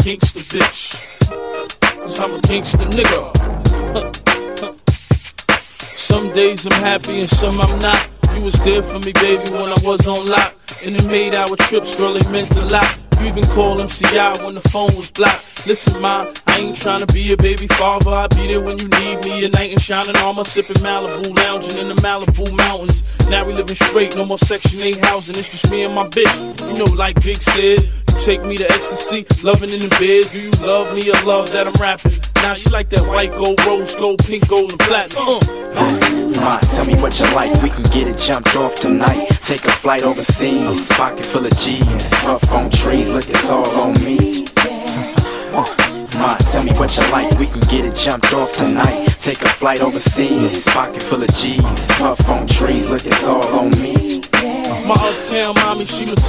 gangsta bitch. Cause I'm a gangsta nigga. Some days I'm happy and some I'm not. You was there for me, baby, when I was on lock. And it made our trips, girl, it meant a lot. You even called MCI when the phone was blocked. Listen, ma, I ain't tryna be a baby father. I'll be there when you need me. A knight in shining armor, sipping Malibu, lounging in the Malibu mountains. Now we living straight, no more Section 8 housing. It's just me and my bitch. You know, like Big said, you take me to ecstasy, loving in the bed. Do you love me or love that I'm rapping? Now she like that white gold, rose gold, pink gold, and platinum. Ma, tell me what you like, we can get it jumped off tonight. Take a flight overseas, pocket full of cheese. Puff on trees, look, it's all on me. Ma, tell me what you like, we can get it jumped off tonight. Take a flight overseas, pocket full of cheese. Puff on trees, look, it's all on me. My uptown mommy, she